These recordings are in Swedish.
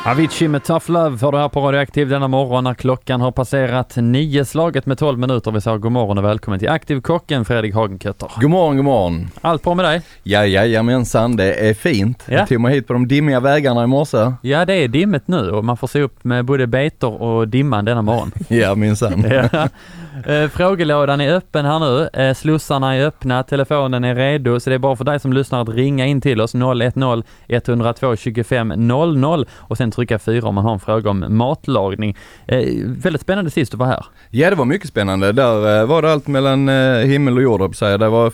Avicii med Tough Love för det här på Radioaktiv denna morgon när klockan har passerat 9 slaget med 12 minuter. Vi säger god morgon och välkommen till Aktivkocken Fredrik Hagenkötter. God morgon, god morgon. Allt bra med dig? Jajamensan, det är fint. Ja. Jag tog mig hit på de dimmiga vägarna i morse. Ja, det är dimmet nu och man får se upp med både betor och dimman denna morgon. Ja, minsann. Ja. Frågelådan är öppen här nu. Slussarna är öppna, telefonen är redo, så det är bara för dig som lyssnar att ringa in till oss 010 102 25 00 och sen trycka 4 om man har en fråga om matlagning. Väldigt spännande sist du var här. Ja, det var mycket spännande. Där var det allt mellan himmel och jord. Det var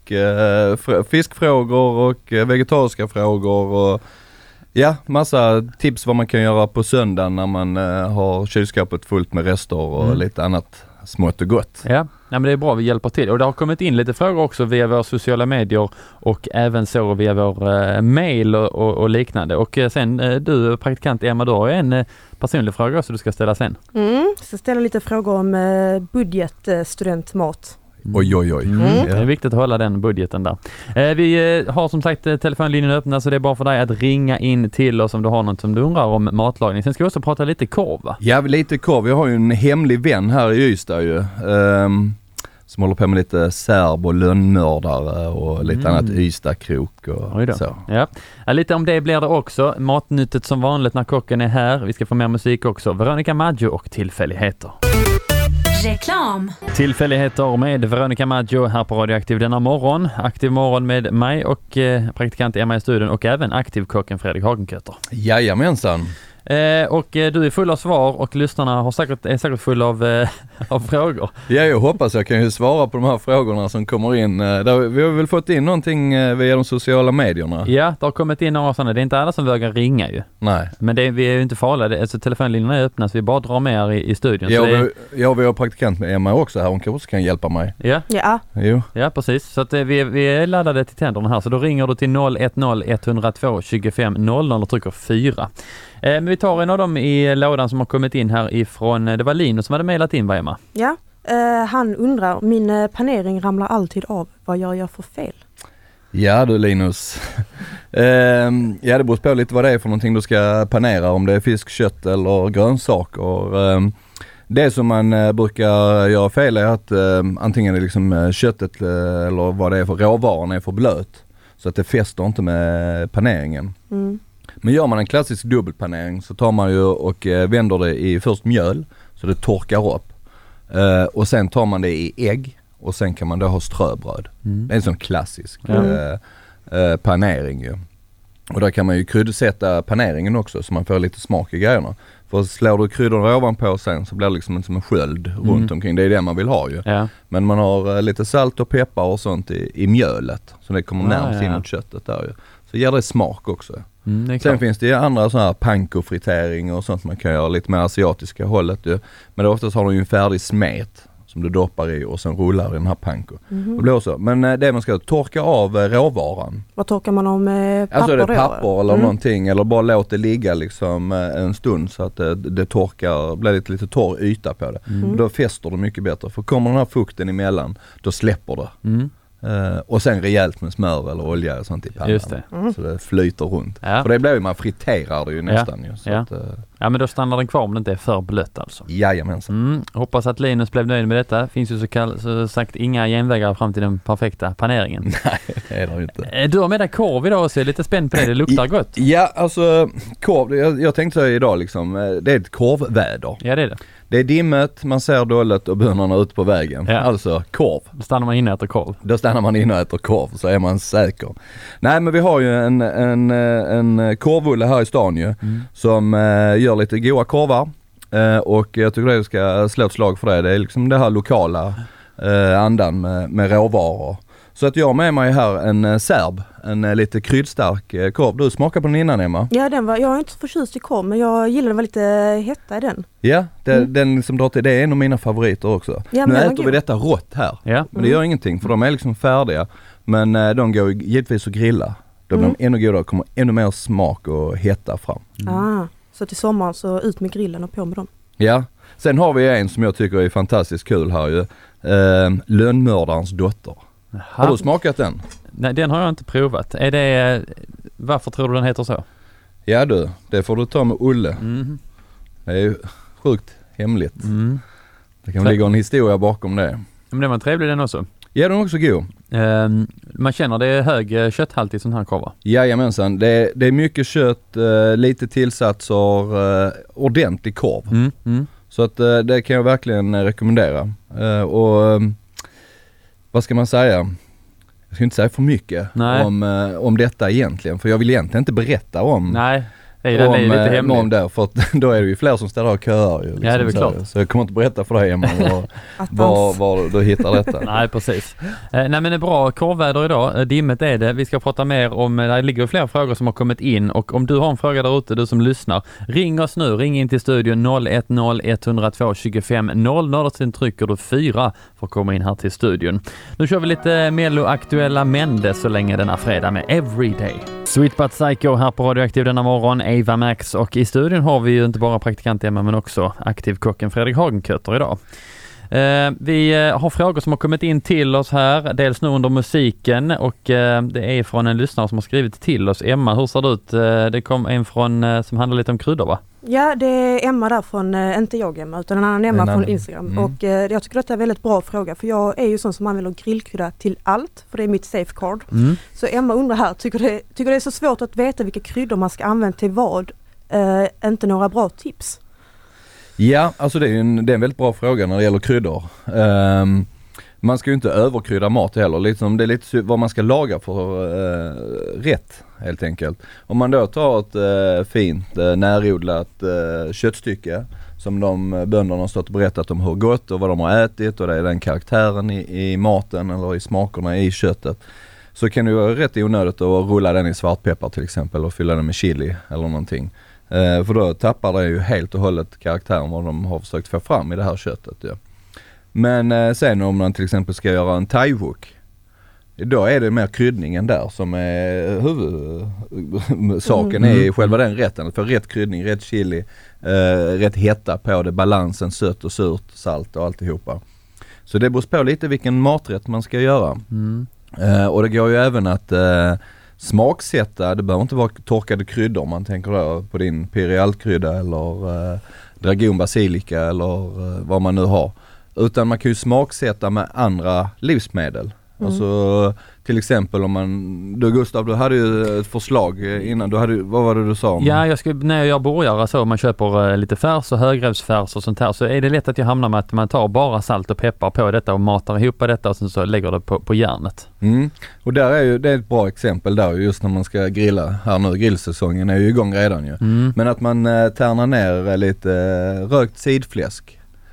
fiskfrågor och vegetariska frågor och ja, massa tips vad man kan göra på söndagen när man har kylskåpet fullt med rester och lite annat smått och gott. Ja, men det är bra, vi hjälper till. Och det har kommit in lite frågor också via våra sociala medier och även så via vår mail och liknande. Och sen du, praktikant Emma, du har en personlig fråga så du ska ställa sen. Jag ska ställa lite frågor om budgetstudentmat. Oj. Det är viktigt att hålla den budgeten där. Vi har som sagt telefonlinjen öppna så det är bara för dig att ringa in till oss om du har något som du undrar om matlagning. Sen ska vi också prata lite korv, va? Ja, lite korv. Jag har ju en hemlig vän här i Ystad ju. Som håller på med lite serb och lönnmördare och lite annat Ystadkrok och så. Ja, lite om det blir det också. Matnyttet som vanligt när kocken är här. Vi ska få mer musik också. Veronica Maggio och tillfälligheter. Reklam. Tillfälligheter med Veronica Maggio här på Radioaktiv denna morgon. Aktiv morgon med mig och praktikant Emma i studion och även aktivkocken Fredrik Hagenkötter. Jajamensan. Och du är full av svar och lyssnarna är säkert full av frågor. Ja, jag hoppas jag kan ju svara på de här frågorna som kommer in. Vi har väl fått in någonting via de sociala medierna. Ja, det har kommit in några sådana. Det är inte alla som vågar ringa ju. Nej. Men vi är ju inte farliga. Alltså, telefonlinjerna är öppna så vi bara drar med er i studion. Ja, så vi har praktikant med Emma också här. Hon kanske också kan hjälpa mig. Ja. Jo. Ja, precis. Så att vi är laddade till tänderna här. Så då ringer du till 010 102 25 00 och trycker 4. Men vi tar en av dem i lådan som har kommit in här ifrån, det var Linus som hade mejlat in, va, Emma? Ja, han undrar, min panering ramlar alltid av. Vad gör jag för fel? Ja du Linus, det beror på lite vad det är för någonting du ska panera, om det är fisk, kött eller grönsaker. Det som man brukar göra fel är att antingen är liksom köttet eller vad det är för råvaran är för blöt så att det fäster inte med paneringen. Men gör man en klassisk dubbelpanering så tar man ju och vänder det i först mjöl så det torkar upp. Och sen tar man det i ägg och sen kan man då ha ströbröd. Det är en sån klassisk panering ju. Och där kan man ju kryddsätta paneringen också så man får lite smak i grejerna. För slår du kryddorna ovanpå sen så blir det liksom som en sköld runt omkring. Det är det man vill ha ju. Ja. Men man har lite salt och peppar och sånt i mjölet. Så det kommer närmast in mot köttet där ju. Så ger det smak också. Sen finns det andra sådana här panko-fritering och sånt man kan göra lite mer asiatiska hållet ju. Men oftast har du ju en färdig smet som du doppar i och sen rullar i den här panko. Det blir så. Men det man ska torka av råvaran. Vad torkar man om papper? Alltså det papper eller någonting eller bara låt det ligga liksom en stund så att det torkar, blir lite torr yta på det. Då fäster det mycket bättre. För kommer den här fukten emellan då släpper det. Och sen rejält med smör eller olja och sånt i pannan. Just det. Så det flyter runt. Ja. För det blir ju, man friterar det ju nästan ju. Så att, ja, men då stannar den kvar om det inte är för blött alltså. Jajamensan. Hoppas att Linus blev nöjd med detta. Finns ju så sagt inga genvägar fram till den perfekta paneringen. Nej, det är det ju inte. Du har med dig korv idag och så är lite spänd på det. Det luktar gott. Ja, alltså korv, jag tänkte säga idag liksom, det är ett korvväder. Ja, det är det. Det är dimmet, man ser dåligt och bönorna ut på vägen. Ja. Alltså korv. Då stannar man inne och äter korv. Då stannar man inne och äter korv, så är man säker. Nej, men vi har ju en korvulle här i stan ju, som gör lite goda korvar. Och jag tycker det ska slå ett slag för det. Det är liksom det här lokala andan med råvaror. Så att jag har med mig här en serb, en lite kryddstark korv. Du smakar på den innan, Emma? Ja, jag är inte förtjust i korv, men jag gillar den var lite hetta i den. Ja, den som drar till, det är en av mina favoriter också. Ja, nu äter vi detta rått här. Ja. Men det gör ingenting, för de är liksom färdiga. Men de går givetvis att grilla. Då blir de ännu godare, kommer ännu mer smak och hetta fram. Så till sommaren så ut med grillen och på med dem. Ja, sen har vi en som jag tycker är fantastiskt kul här ju. Lönnmördarens dotter. Har du smakat den? Nej, den har jag inte provat. Varför tror du den heter så? Ja du, det får du ta med Olle. Mm. Det är ju sjukt hemligt. Mm. Det kan ligga en historia bakom det. Men det var trevlig den också. Ja, den är också god. Man känner det är hög kötthalt i sån här korv. Jajamensan, det är mycket kött, lite tillsatser, ordentlig korv. Så att det kan jag verkligen rekommendera. Och vad ska man säga? Jag ska inte säga för mycket om detta egentligen, för jag vill egentligen inte berätta om. Nej. Den är lite hemlig. Om det, för att då är det ju fler som ställer och köar ju. Liksom, ja, det är väl klart. Så jag kommer inte berätta för dig, Emma, var du hittar detta. Nej, precis. Nej, men det är bra korvväder idag. Dimmet är det. Vi ska prata mer om, det ligger fler frågor som har kommit in, och om du har en fråga där ute, du som lyssnar, ring oss nu. Ring in till studion 010 102 25 00 och sen trycker du 4 för att komma in här till studion. Nu kör vi lite Mello-aktuella Mendes så länge denna fredag med Everyday. Sweet But Psycho här på Radioaktiv denna morgon, Eva Max, och i studion har vi ju inte bara praktikant Emma men också aktivkocken Fredrik Hagenkötter idag. Vi har frågor som har kommit in till oss här, dels nu under musiken, och det är från en lyssnare som har skrivit till oss. Emma, hur ser det ut? Det kom en från som handlar lite om kryddor, va? Ja, det är Emma där från, inte jag Emma, utan en annan Emma från Instagram. Och jag tycker att det är en väldigt bra fråga, för jag är ju sån som använder grillkrydda till allt, för det är mitt safeguard. Så Emma undrar här, tycker det är så svårt att veta vilka kryddor man ska använda till vad? Inte några bra tips? Ja, alltså det är en väldigt bra fråga när det gäller kryddor. Man ska ju inte överkrydda mat heller. Liksom, det är lite vad man ska laga för rätt, helt enkelt. Om man då tar ett fint närodlat köttstycke som de bönderna har stått och berättat om hur gott och vad de har ätit, och det är den karaktären i maten eller i smakerna i köttet, så kan det ju vara rätt onödigt att rulla den i svartpeppar till exempel och fylla den med chili eller någonting. För då tappar det ju helt och hållet karaktären vad de har försökt få fram i det här köttet. Ja. Men sen om man till exempel ska göra en thai-wok, då är det mer kryddningen där som är huvudsaken i själva den rätten. För rätt kryddning, rätt chili, rätt hetta på det, balansen sött och surt, salt och alltihopa. Så det beror på lite vilken maträtt man ska göra. Och det går ju även att smaksätta, det behöver inte vara torkade kryddor om man tänker då på din pirialkrydda eller dragon basilika eller vad man nu har. Utan man kan ju smaksätta med andra livsmedel. Alltså till exempel om du Gustav, du hade ju ett förslag innan, vad var det du sa om? Ja, när jag gör burgare så, man köper lite färs och högrävsfärs och sånt här, så är det lätt att jag hamnar med att man tar bara salt och peppar på detta och matar ihop detta och sen så lägger det på järnet. Och där är ju, det är ett bra exempel där just när man ska grilla, här nu grillsäsongen är ju igång redan ju. Men att man tärnar ner lite rökt sidfläsk.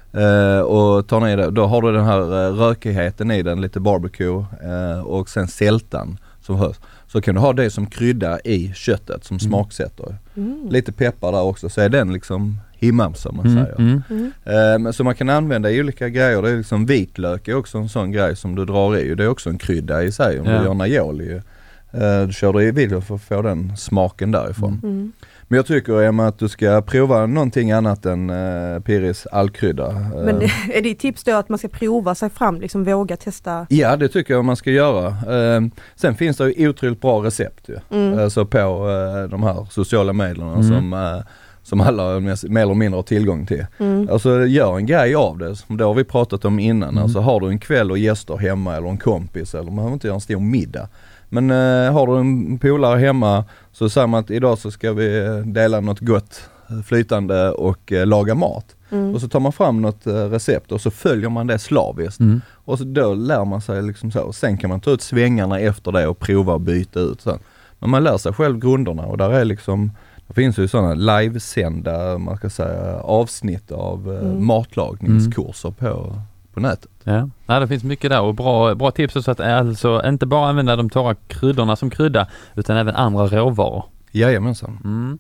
Och tar ner det, då har du den här rökigheten i den, lite barbecue och sen sältan som hörs. Så kan du ha det som krydda i köttet som smaksätter. Lite peppar där också, så är den liksom himmam som man säger. Men så man kan använda i olika grejer. Det är liksom vitlök är också en sån grej som du drar i. Det är också en krydda i sig om du gör aioli. Du kör du i vitlök för att få den smaken därifrån. Men jag tycker, Emma, att du ska prova någonting annat än Piris allkrydda. Men är det tips då att man ska prova sig fram, liksom våga testa? Ja, det tycker jag man ska göra. Sen finns det ju otroligt bra recept alltså på de här sociala medierna som alla mer eller mindre har tillgång till. Alltså gör en grej av det, som det har vi pratat om innan. Alltså har du en kväll och gäster hemma eller en kompis, eller man behöver inte göra en stor middag. Men har du en polare hemma, så säger man att idag så ska vi dela något gott flytande och laga mat. Och så tar man fram något recept och så följer man det slaviskt. Och så då lär man sig liksom så. Och sen kan man ta ut svängarna efter det och prova och byta ut. Så. Men man lär sig själv grunderna, och där är liksom, det finns ju sådana livesända, man ska säga, avsnitt av matlagningskurser på nätet. Ja, det finns mycket där, och bra tips så att alltså inte bara använda de torra kryddorna som krydda, utan även andra råvaror. Jajamensan.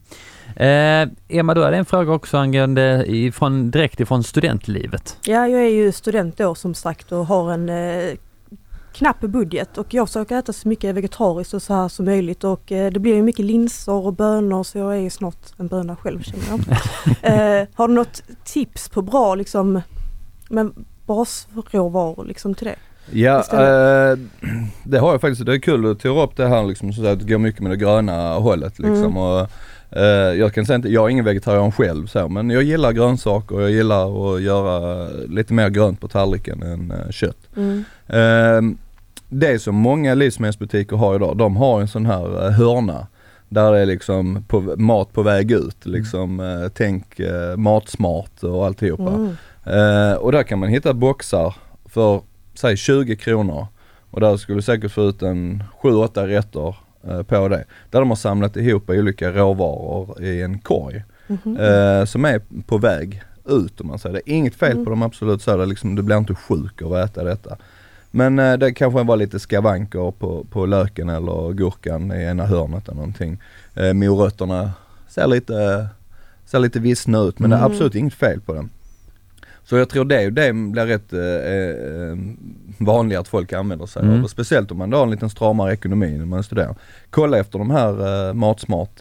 Emma, du hade en fråga också angående direkt ifrån studentlivet. Ja, jag är ju student då som sagt och har en knapp budget, och jag försöker äta så mycket vegetariskt och så här som möjligt, och det blir ju mycket linser och bönor, så jag är ju snart en böna själv, känner jag. Har du något tips på bra liksom, men basråvaror liksom till det? Ja, det har jag faktiskt. Det är kul att ta upp det här liksom, så att det går mycket med det gröna hållet liksom. Och Jag kan säga inte, jag är ingen vegetarian själv så, men jag gillar grönsaker och jag gillar att göra lite mer grönt på tallriken än kött. Det som många livsmedelsbutiker har idag, de har en sån här hörna där det är liksom mat på väg ut, liksom tänk matsmart och alltihopa. Och där kan man hitta boxar för säg 20 kronor och där skulle du säkert få ut en 7-8 rätter på det. Där de har samlat ihop olika råvaror i en korg som är på väg ut, om man säger. Det är inget fel på dem, absolut, så det liksom, du blir inte sjuk av att äta detta. Men det kanske var lite skavanker på löken eller gurkan i ena hörnet eller någonting. Morötterna ser lite vissna ut, men det är absolut inget fel på dem. Så jag tror det blir rätt vanligt att folk använder sig av. Speciellt om man har en liten stramare ekonomi när man studerar. Kolla efter de här matsmart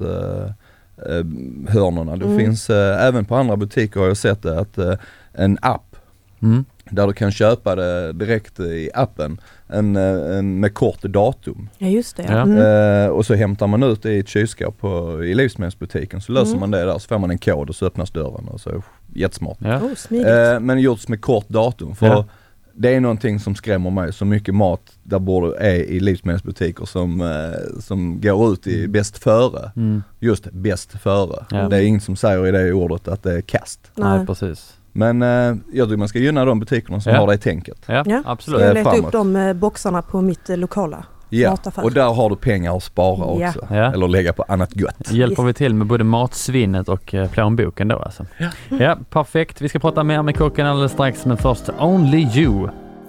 hörnorna. Det finns även på andra butiker har jag sett det, att en app där du kan köpa det direkt i appen med kort datum. Ja, just det. Och så hämtar man ut det i ett kylskåp i livsmedelsbutiken, så löser man det där, så får man en kod och så öppnas dörren och så jättesmart. Men gjorts med kort datum, för det är någonting som skrämmer mig, så mycket mat där borde är i livsmedelsbutiker som går ut i bäst före. Just bäst före. Det är ingen som säger i det ordet att det är kast. Nej, precis. Men jag tycker man ska gynna de butikerna som har det tänket. Ja, absolut. Jag letar upp de boxarna på mitt lokala mataffär. Och där har du pengar att spara också. Eller lägga på annat gott. Hjälper vi till med både matsvinnet och plånboken då alltså. Ja, perfekt. Vi ska prata mer med kocken alldeles strax, men först Only You.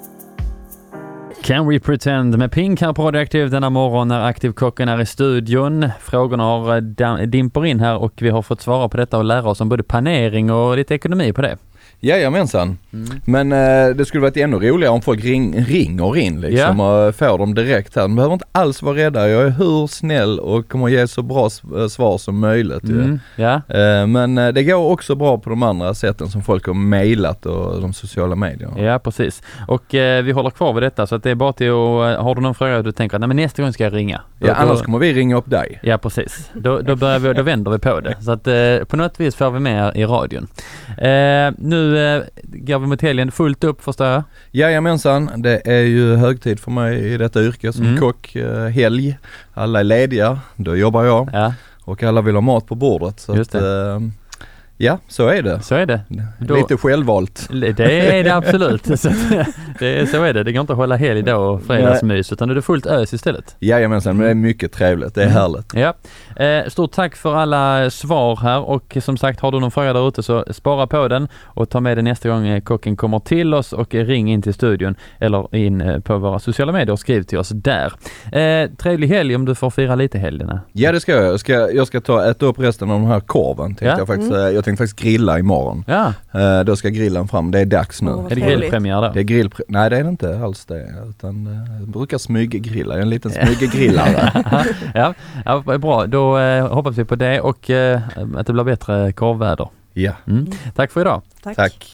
Can We Pretend med Pink här på Radioaktiv denna morgon när Aktivkocken är i studion. Frågorna har dimper in här och vi har fått svara på detta och lära oss om både panering och lite ekonomi på det. Jajamensan. Men det skulle varit ännu roligare om folk ringer in liksom, och får dem direkt här. De behöver inte alls vara rädda. Jag är hur snäll och kommer ge så bra svar som möjligt. Men det går också bra på de andra sätten som folk har mejlat och de sociala medierna. Ja, precis. Och vi håller kvar vid detta, så att det är bara till att, har du någon fråga du tänker att nej, men nästa gång ska jag ringa. Annars kommer vi ringa upp dig. Ja, precis. Då vänder vi på det. Så att på något vis får vi med i radion. Nu går vi mot helgen fullt upp, förstår jag. Jajamensan, det är ju högtid för mig i detta yrke som kock, helg. Alla är lediga, då jobbar jag. Och alla vill ha mat på bordet. Så just att, ja, så är det. Så är det. Lite självvalt. Det är det absolut. Så är det. Det går inte att hålla helg då och fredagsmys, utan det är fullt ös istället. Jajamensan, men det är mycket trevligt. Det är härligt. Ja. Stort tack för alla svar här, och som sagt, har du någon fråga där ute så spara på den och ta med den nästa gång kocken kommer till oss, och ring in till studion eller in på våra sociala medier och skriv till oss där. Trevlig helg om du får fira lite helgerna. Ja, det ska jag. Jag ska äta upp resten av den här korven. Jag tänkte faktiskt grilla imorgon. Då ska grillen fram. Det är dags nu. Är det grillpremiär då? Det är nej, det är inte alls det. Utan jag brukar smyggrilla. Jag är en liten smyggrillare. Ja, bra. Då hoppas vi på det och att det blir bättre korvväder. Ja. Tack för idag. Tack.